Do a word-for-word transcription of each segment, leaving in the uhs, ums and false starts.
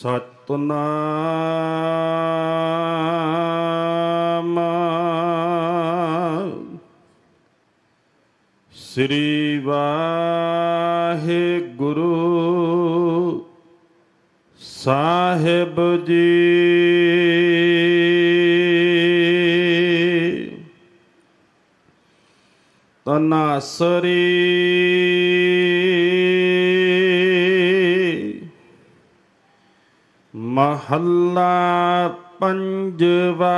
ਸਤਿਨਾਮ ਸ੍ਰੀ ਵਾਹਿਗੁਰੂ ਸਾਹਿਬ ਜੀ। ਤਨਾਸਰੀ ਮਹੱਲਾ ਪੰਜਵਾ।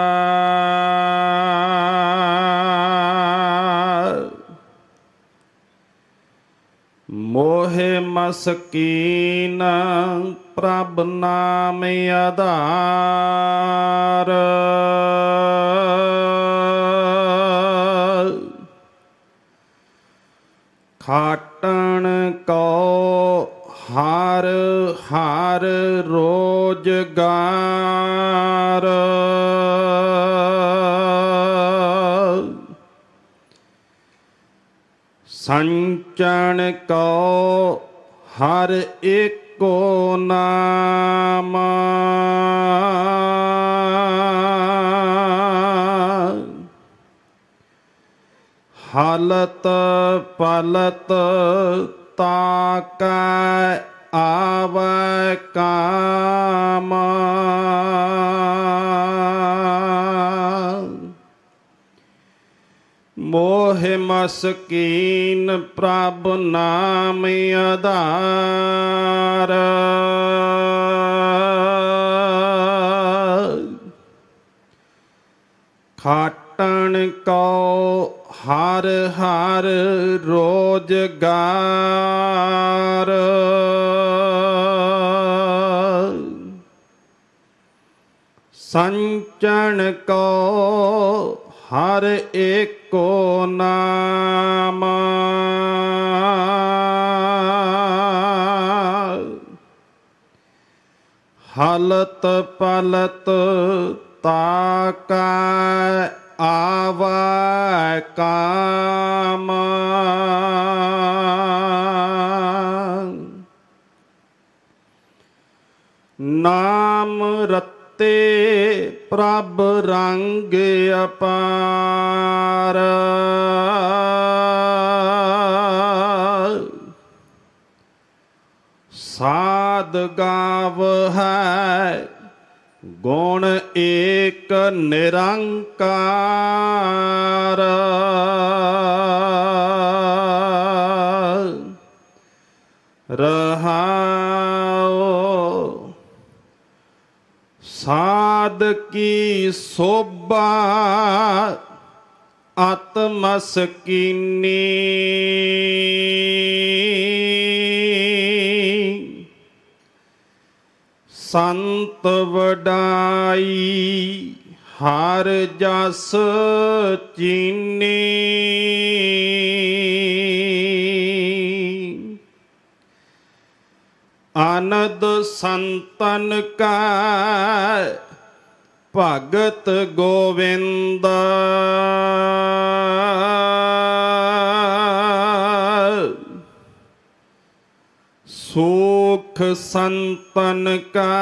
ਮੋਹਿ ਮਸਕੀਨ ਪ੍ਰਭ ਨਾਮ ਆਧਾਰ। ਖਾਟਣ ਕੋ ਹਰ ਹਰ ਰੋਜਗਾਰ। ਸੰਚਣ ਕੋ ਹਰ ਏਕੋ ਨਾਮ। ਹਲਤ ਪਲਤ ਤਾਕੈ ਆਵੈ ਕਾਮ। ਮੋਹਿ ਮਸਕੀਨ ਪ੍ਰਭ ਨਾਮ ਆਧਾਰ। ਖਾਟਣ ਕੋ ਹਰ ਹਰ ਰੋਜਗਾਰ। ਸੰਚਣ ਕੋ ਹਰ ਏਕੋ ਨਾਮ। ਹਲਤ ਪਲਤ ਤਾਕੈ ਆਵੈ ਕਾਮ। ਨਾਮ ਰਤੇ ਪ੍ਰਭ ਰੰਗ ਅਪਾਰ। ਸਾਧ ਗਾਵਹਿ ਗੁਣ ਏਕ ਨਿਰੰਕਾਰ। ਰਹਾਉ ਸਾਧ ਕੀ ਸੋਭਾ ਅਤਿ ਮਸਕੀਨੀ। ਸੰਤ ਵਡਾਈ ਹਰ ਜਸ ਚੀਨੀ। ਆਨੰਦ ਸੰਤਨ ਕਾ ਭਗਤ ਗੋਵਿੰਦ। ਸੁਖ ਸੰਤਨ ਕਾ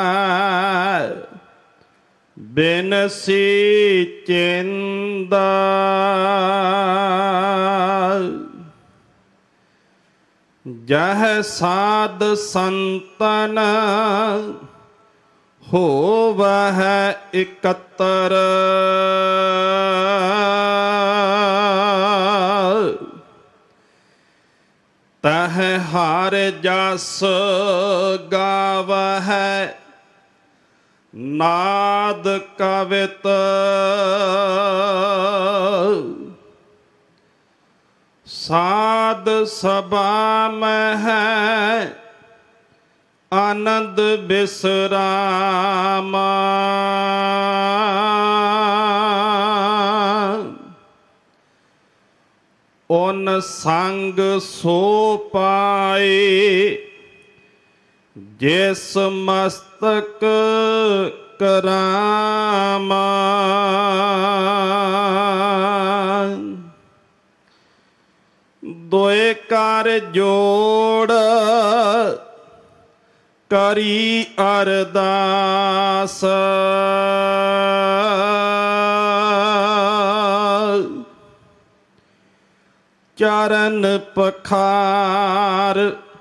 ਬਿਨਸੀ ਚਿੰਦ। ਜਹ ਸਾਧ ਸੰਤਨ ਹੋਵਹਿ ਇਕੱਤਰ। ਤਹ ਹਰ ਜਸ ਗਾਵਹਿ ਨਾਦ ਕਵਿਤ। ਸਾਧ ਸਭਾ ਮਹਿ ਆਨੰਦ ਬਿਸਰਾਮ। ਓਨ ਸੰਗ ਸੋ ਪਾਏ ਜਿਸ ਮਸਤਕ ਕਰਾਮ। ਦੋਏ ਕਰ ਜੋੜ ਕਰੀ ਅਰਦਾਸ ਚਰਨ ਪਖਾਰ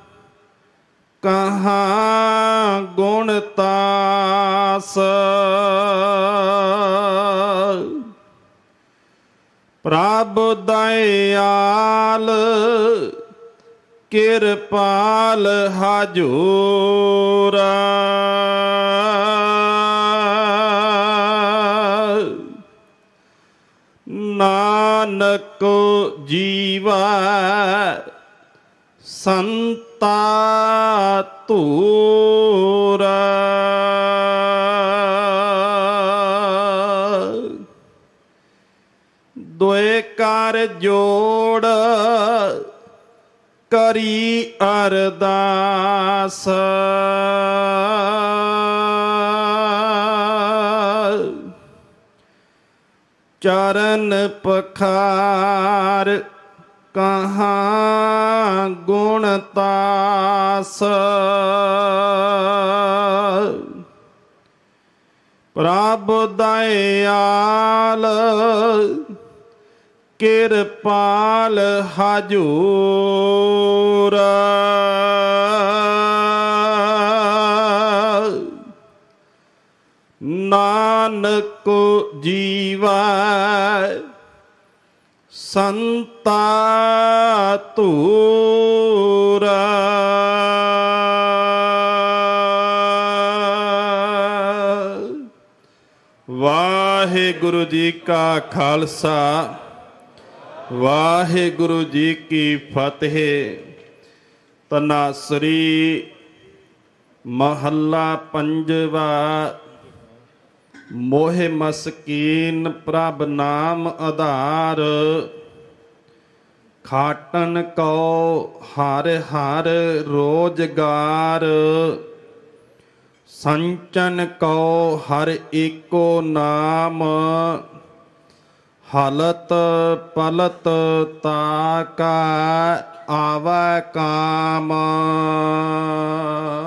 ਕਹਾਂ ਗੁਣ ਤਾਸ ਪ੍ਰਭ ਦਇਆਲ ਕਿਰਪਾਲ ਹਜੂਰ ਨਾਨਕ ਜੀਵਾ ਸੰਤਾ ਧੂਰ ਦੁਇ ਕਰ ਜੋੜ ਕਰੀ ਅਰਦਾਸ ਚਰਨ ਪਖਾਰ ਕਹਾਂ ਗੁਣ ਤਾਸ ਪ੍ਰਭ ਦਇਆਲ ਕਿਰਪਾਲ ਹਜੂਰ ਨਾਨਕ ਜੀਵਾ ਸੰਤਾ ਧੂਰ ਵਾਹਿਗੁਰੂ ਜੀ ਕਾ ਖਾਲਸਾ ਵਾਹਿਗੁਰੂ ਜੀ ਕੀ ਫਤਿਹ। ਤਨਾਸਰੀ ਮਹੱਲਾ ਪੰਜਵਾ। ਮੋਹ ਮਸਕੀਨ ਪ੍ਰਭ ਨਾਮ ਆਧਾਰ ਖਾਟਨ ਕਉ ਹਰ ਹਰ ਰੋਜ਼ਗਾਰ ਸੰਚਨ ਕਉ ਹਰ ਏਕੋ ਨਾਮ ਹਲਤ ਪਲਤ ਤਾਕਾ ਆਵੈ ਕਾਮ।